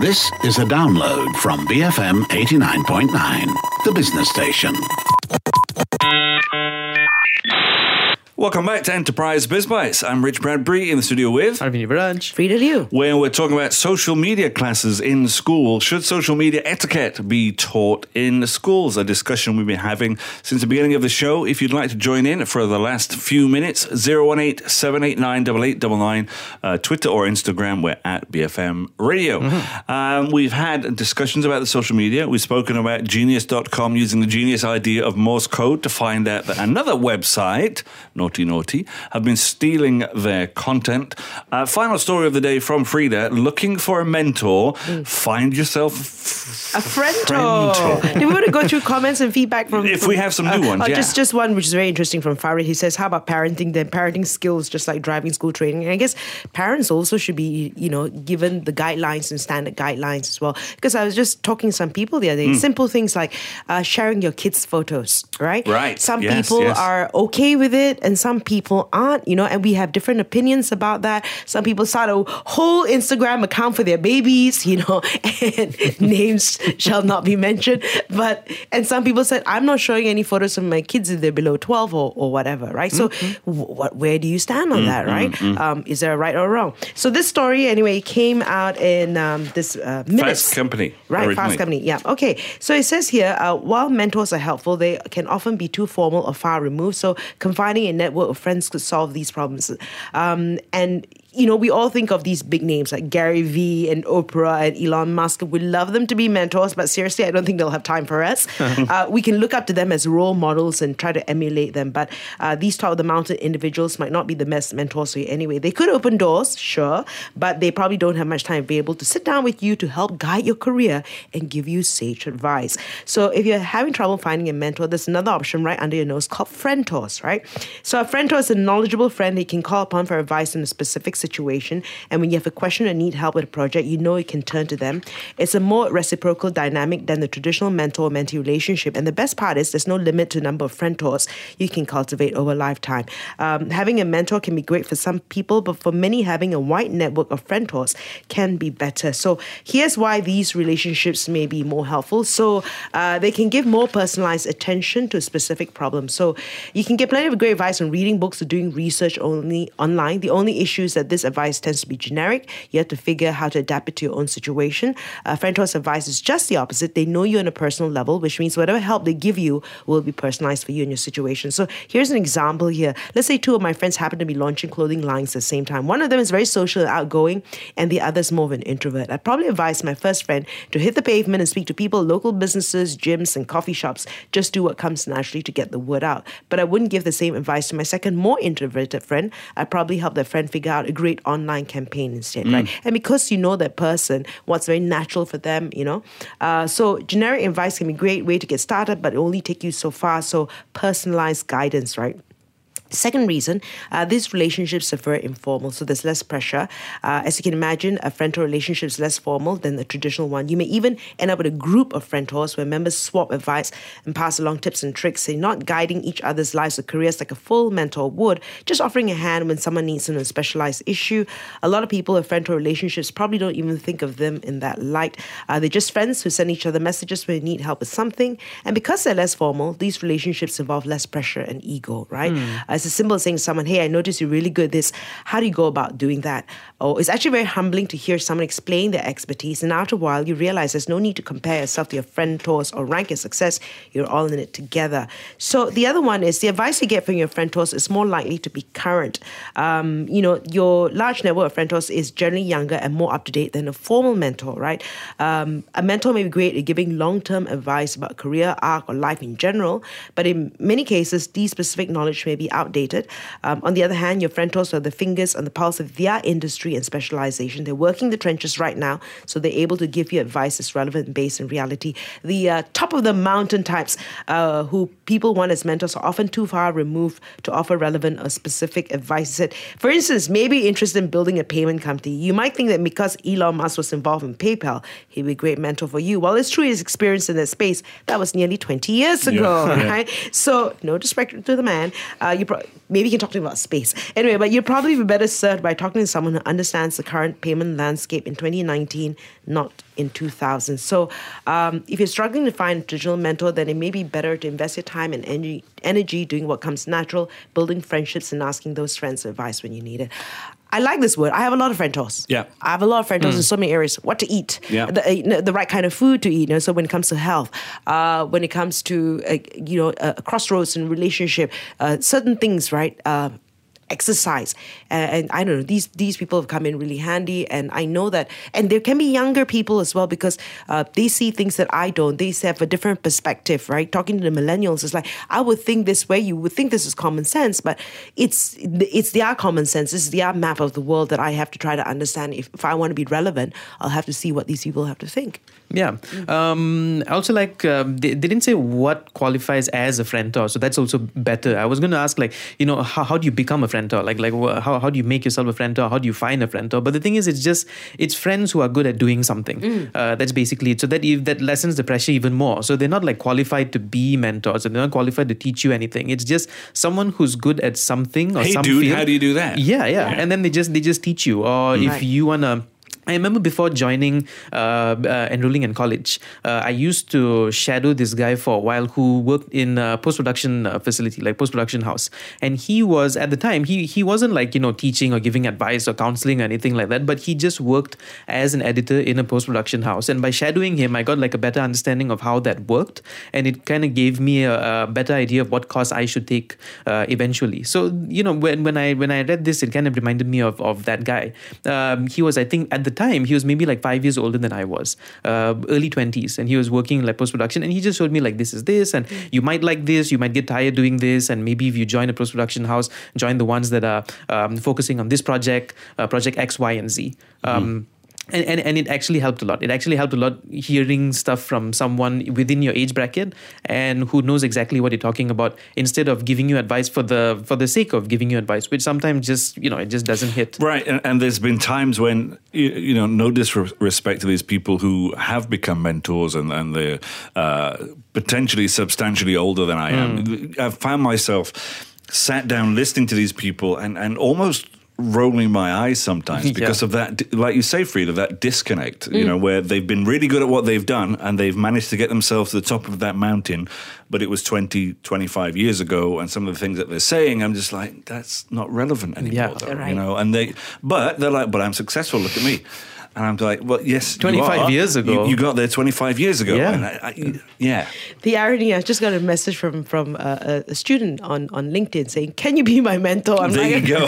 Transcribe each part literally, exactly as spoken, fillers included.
This is a download from B F M eighty-nine point nine, the business station. Welcome back to Enterprise Biz Bites. I'm Rich Bradbury in the studio with Arvind Branch, Frida Liu, where we're talking about social media classes in school. Should social media etiquette be taught in schools? A discussion we've been having since the beginning of the show. If you'd like to join in for the last few minutes, zero one eight, seven eight nine, eight eight nine nine, uh, Twitter or Instagram, we're at B F M Radio. Mm-hmm. Um, we've had discussions about the social media. We've spoken about genius dot com using the genius idea of Morse code to find out that another website, Naughty Naughty, have been stealing their content. Uh, final story of the day from Frida. Looking for a mentor. Mm. Find yourself f- a friend. Do we want to go through comments and feedback from... If from, we have some new uh, ones, uh, yeah. Just, just one, which is very interesting from Farid. He says, how about parenting? Then parenting skills, just like driving school training. And I guess parents also should be, you know, given the guidelines and standard guidelines as well. Because I was just talking to some people the other day. Mm. Simple things like uh, sharing your kids' photos, right? Right. Some yes, people yes. are okay with it and some people aren't, you know, and we have different opinions about that. Some people start a whole Instagram account for their babies, you know, and names shall not be mentioned. But, and some people said, I'm not showing any photos of my kids if they're below twelve or, or whatever, right? Mm-hmm. So what, where do you stand on mm-hmm. that, right? Mm-hmm. Um, is there a right or wrong? So this story, anyway, came out in um, this uh, minutes. Fast Company. Right, originally. Fast Company, yeah. Okay, so it says here, uh, while mentors are helpful, they can often be too formal or far removed. So confiding in a network of friends could solve these problems. Um, and you know, we all think of these big names like Gary Vee and Oprah and Elon Musk. We love them to be mentors, but seriously, I don't think they'll have time for us. uh, we can look up to them as role models and try to emulate them, but uh, these top-of-the-mountain individuals might not be the best mentors for you anyway. They could open doors, sure, but they probably don't have much time to be able to sit down with you to help guide your career and give you sage advice. So if you're having trouble finding a mentor, there's another option right under your nose called friendtors, right? So a friendtor is a knowledgeable friend that you can call upon for advice in a specific situation, and when you have a question or need help with a project, you know you can turn to them. It's a more reciprocal dynamic than the traditional mentor-mentee relationship, and the best part is there's no limit to the number of friendtors you can cultivate over a lifetime. Um, having a mentor can be great for some people, but for many, having a wide network of friendtors can be better. So here's why these relationships may be more helpful. So uh, they can give more personalized attention to a specific problem. So you can get plenty of great advice on reading books or doing research only online. The only issue is that this advice tends to be generic. You have to figure how to adapt it to your own situation. Uh, Friendtor's advice is just the opposite. They know you on a personal level, which means whatever help they give you will be personalized for you and your situation. So here's an example here. Let's say two of my friends happen to be launching clothing lines at the same time. One of them is very social and outgoing, and the other is more of an introvert. I'd probably advise my first friend to hit the pavement and speak to people, local businesses, gyms, and coffee shops. Just do what comes naturally to get the word out. But I wouldn't give the same advice to my second, more introverted friend. I'd probably help that friend figure out a great online campaign instead, mm. right? And because you know that person, what's very natural for them, you know. Uh, so generic advice can be a great way to get started, but it only take you so far. So personalized guidance, right? Second reason, uh, these relationships are very informal, so there's less pressure. Uh, as you can imagine, a friend-to relationship is less formal than the traditional one. You may even end up with a group of friendtors where members swap advice and pass along tips and tricks. So you're not guiding each other's lives or careers like a full mentor would, just offering a hand when someone needs a specialized issue. A lot of people with friend-to relationships probably don't even think of them in that light. Uh, they're just friends who send each other messages when they need help with something. And because they're less formal, these relationships involve less pressure and ego, right? Mm. Uh, It's as simple as saying to someone, hey, I noticed you're really good at this. How do you go about doing that? Or it's actually very humbling to hear someone explain their expertise. And after a while, you realize there's no need to compare yourself to your friend, tours, or rank your success. You're all in it together. So the other one is the advice you get from your friend tours is more likely to be current. Um, you know, your large network of friend tours is generally younger and more up-to-date than a formal mentor, right? Um, a mentor may be great at giving long-term advice about career, arc, or life in general. But in many cases, these specific knowledge may be outdated. Um, on the other hand, your friend tours are the fingers on the pulse of their industry and specialization. They're working the trenches right now, so they're able to give you advice that's relevant and based in reality. The uh, top of the mountain types uh, who people want as mentors are often too far removed to offer relevant or specific advice. For instance, maybe interested in building a payment company. You might think that because Elon Musk was involved in PayPal, he'd be a great mentor for you. Well, it's true his experience in that space, that was nearly twenty years ago, yeah. right? So, no disrespect to the man. Uh, you pro- maybe you can talk to him about space. Anyway, but you'd probably be better served by talking to someone who understands the current payment landscape in twenty nineteen, not in two thousand. So um, if you're struggling to find a digital mentor, then it may be better to invest your time and energy, energy doing what comes natural, building friendships and asking those friends for advice when you need it. I like this word. I have a lot of friendos. Yeah. I have a lot of friendos mm. in so many areas. What to eat. Yeah. The, you know, the right kind of food to eat. You know, so when it comes to health, uh, when it comes to, uh, you know, a, a crossroads in relationship, uh, certain things, right? Uh, exercise. Uh, and I don't know, these these people have come in really handy. And I know that, and there can be younger people as well because uh, they see things that I don't. They have a different perspective, right? Talking to the millennials, it's like, I would think this way, you would think this is common sense, but it's it's their common sense. This is their map of the world that I have to try to understand. If, if I want to be relevant, I'll have to see what these people have to think. Yeah. Um, also, like, um, they, they didn't say what qualifies as a frientor, so that's also better. I was going to ask, like, you know, how, how do you become a frientor? Like, like how, how do you make yourself a frientor? How do you find a frientor? But the thing is, it's just, it's friends who are good at doing something. Mm. Uh, that's basically it. So that if, that lessens the pressure even more. So they're not like qualified to be mentors, and they're not qualified to teach you anything. It's just someone who's good at something or hey, some dude, field. how do you do that? Yeah, yeah, yeah. And then they just they just teach you. Or mm. if right. you want to... I remember before joining, uh, uh, enrolling in college, uh, I used to shadow this guy for a while who worked in a post-production uh, facility, like post-production house. And he was, at the time, he he wasn't like, you know, teaching or giving advice or counseling or anything like that, but he just worked as an editor in a post-production house. And by shadowing him, I got like a better understanding of how that worked. And it kind of gave me a, a better idea of what course I should take uh, eventually. So, you know, when, when I when I read this, it kind of reminded me of, of that guy. Um, he was, I think, at the time, he was maybe like five years older than I was, uh, early twenties, and he was working in like post-production, and he just showed me like, this is this, and mm. you might like this, you might get tired doing this, and maybe if you join a post-production house, join the ones that are um, focusing on this project, uh, project X, Y, and Z. Um, mm. And, and and it actually helped a lot. It actually helped a lot hearing stuff from someone within your age bracket and who knows exactly what you're talking about, instead of giving you advice for the for the sake of giving you advice, which sometimes just, you know, it just doesn't hit. Right. And, and there's been times when, you, you know, no disrespect to these people who have become mentors and, and they're uh, potentially substantially older than I am. Mm. I've found myself sat down listening to these people and, and almost rolling my eyes sometimes because yeah. of that, like you say, Frida, that disconnect, mm. you know, where they've been really good at what they've done and they've managed to get themselves to the top of that mountain, but it was twenty, twenty-five years ago, and some of the things that they're saying, I'm just like, that's not relevant anymore, yeah, though, right. you know, and they, but they're like, but I'm successful, look at me. And I'm like, well, yes, twenty-five you are. years ago. You, you got there twenty-five years ago. Yeah. And I, I, yeah. The irony, I just got a message from from a, a student on, on LinkedIn saying, can you be my mentor? I'm there like, you go.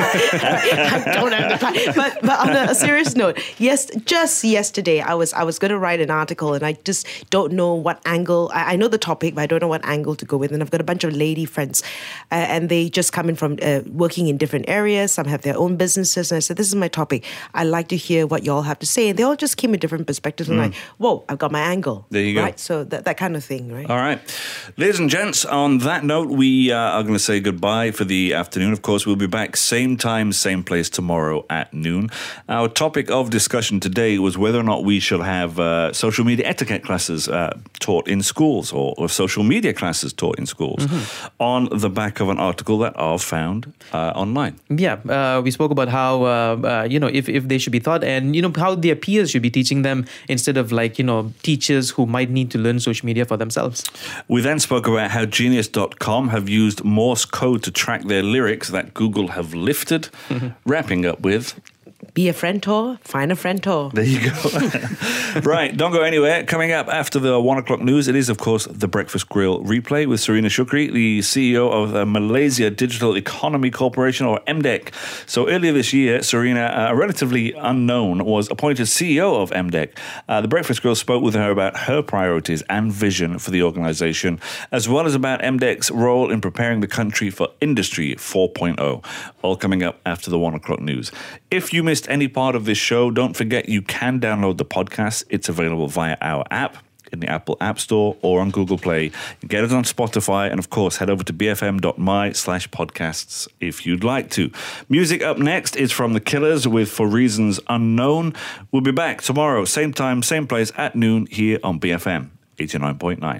I don't have the time. But, but on a serious note, yes, just yesterday, I was I was going to write an article and I just don't know what angle. I, I know the topic, but I don't know what angle to go with. And I've got a bunch of lady friends uh, and they just come in from uh, working in different areas. Some have their own businesses. And I said, this is my topic. I like to hear what y'all have to say, and they all just came with different perspectives. I'm mm. like, whoa, I've got my angle. There you go. Right, so that, that kind of thing, right? All right. Ladies and gents, on that note, we uh, are going to say goodbye for the afternoon. Of course, we'll be back same time, same place tomorrow at noon. Our topic of discussion today was whether or not we shall have uh, social media etiquette classes uh, taught in schools, or, or social media classes taught in schools, mm-hmm. on the back of an article that I've found uh, online. Yeah, uh, we spoke about how, uh, uh, you know, if, if they should be taught, and, you know, how their peers should be teaching them instead of, like, you know, teachers who might need to learn social media for themselves. We then spoke about how Genius dot com have used Morse code to track their lyrics that Google have lifted, mm-hmm. wrapping up with... Be a frientor, find a frientor. There you go. Right, don't go anywhere. Coming up after the one o'clock news, it is, of course, the Breakfast Grill replay with Serena Shukri, the C E O of the Malaysia Digital Economy Corporation, or M D E C. So earlier this year, Serena, uh, relatively unknown, was appointed C E O of M D E C. Uh, the Breakfast Grill spoke with her about her priorities and vision for the organisation, as well as about M D E C's role in preparing the country for Industry four point oh. All coming up after the one o'clock news. If you missed any part of this show, don't forget you can download the podcast. It's available via our app in the Apple App Store or on Google Play. You get it on Spotify, and of course head over to bfm.my slash podcasts if you'd like to. Music up next is from The Killers with For Reasons Unknown. We'll be back tomorrow, same time, same place at noon here on B F M eighty-nine point nine.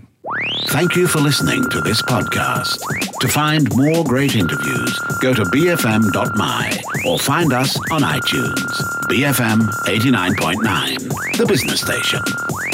Thank you for listening to this podcast. To find more great interviews, go to b f m dot m y or find us on iTunes. B F M eighty-nine point nine, the business station.